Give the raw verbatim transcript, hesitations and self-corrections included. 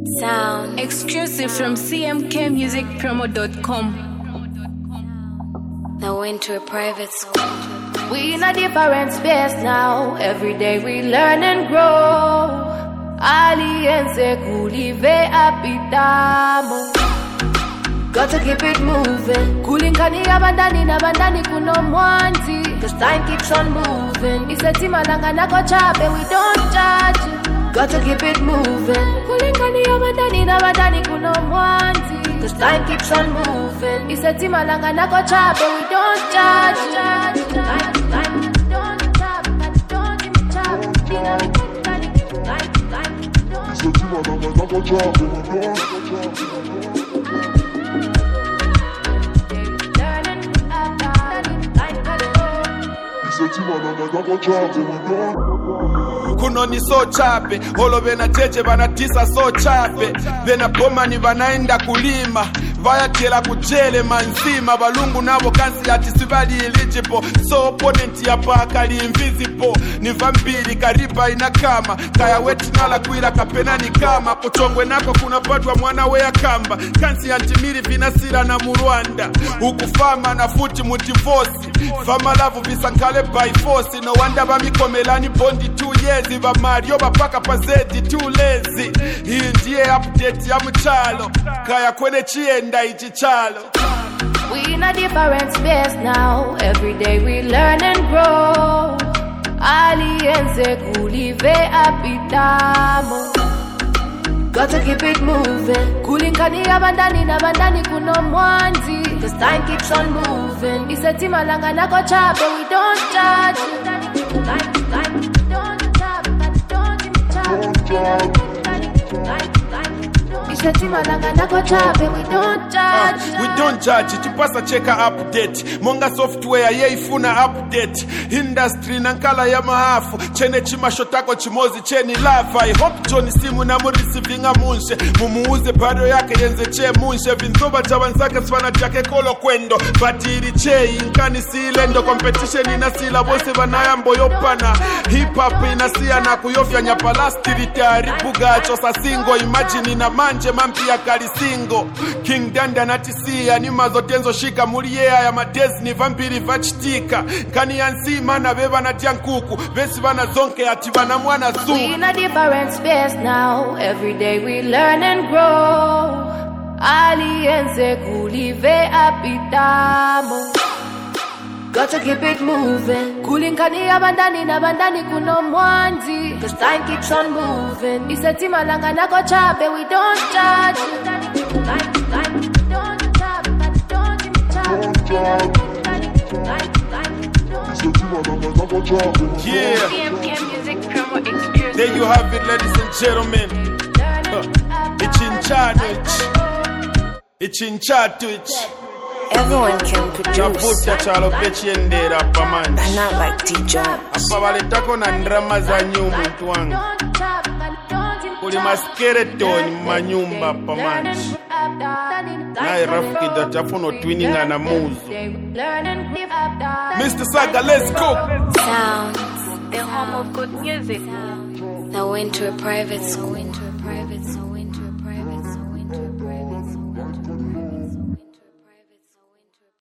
Sound exclusive from c m k music promo dot com. Now went to a private school. We in a different space now. Every day we learn and grow. Aliense kulive apitamo. Got to keep it moving. Kulinkani abandani na bandani kuno mwanzi. Cause time keeps on moving. Iseti malanga na kochape, we don't judge. Got to keep it moving. Kulinkani abandani na bandani kuno mwanzi. Cause time keeps on moving. Iseti malanga na kochape, we don't judge. Time, time, don't judge. Don't judge. Iseti malanga na kochape, we don't judge. Kuno ni so chape, holo bena cheche banatisa so chape. Bena boma ni banaenda kulima, vaya tela kuchele manzima. Balungu nabo kansi ati sibali eligible. So opponent ya paka li invisible. Ni vampiri kariba inakama. Kaya weti nala kuila kapena ni kama. Kuchongwe nako kuna patwa mwana wea kamba. Kansi antimiri vinasira na Murwanda. Ukufama na futi mutivosi. Fama lavu visankale by force. No wonder ba mikomelani bondi two years. Ba Mario ba paka pazeti too lazy. Hii ndiye update ya mchalo. Kaya kwene chienda ichi chalo. We in a different space now. Every day we learn and grow. Aliense kulive apitamo. Got to keep it moving. Kulinkani abandani na bandani kuno mwanzi. Cause time keeps on moving. Iseti malanga na kochape, we don't judge. Time, time, don't judge. Don't judge. Iseti malanga na kochape, we don't judge. Uh, we don't judge. Chipasa cheka update. Monga software ye ifuna update. Industry nankala ya mahafu. Chene chima shotako chimozi cheni lava. I hope Johnny simu na murisi vinga munshe. Mumuuze bado yake yenze che munshe. Vinzoba chawansake swana chake kolo kwendo. Batiri che inkani silendo. Competition inasila bose banaya mboyopana. Hip hop inasia na kuyofya nyapalasti ritari. Buga chosa singo. Imagine ina manje mampi ya kalisingo. King Danda natisia ni mazotenzo shika. Muriea ya madezi ni vampiri vachitika. Kani yansima na beba na tiankuku. Besi vana zonke ati vana mwana zu. We in a different space now. Every day we learn and grow. Aliense kulive apitamo. Got to keep it moving. Kulinkani abandani na bandani kuno mwanzi. Cause time keeps on moving. Iseti malanga na kochape, we don't judge. Time, time, don't judge. Don't judge. Yeah. c m k music promo exclusive. There you have it, ladies and gentlemen. Uh, it's in Chadwich. It's in Chadwich. Everyone can produce, Chaputa chalo pechende rapa man. but not like D Jones. Apa walitako na ndrama za nyumu mtu wangu. Kuli maskeleton manyumba pa man. Na rafiki datafuno twinninga na muzu. Mister Saga, let's go. Sound The home of good music. now went to a private school.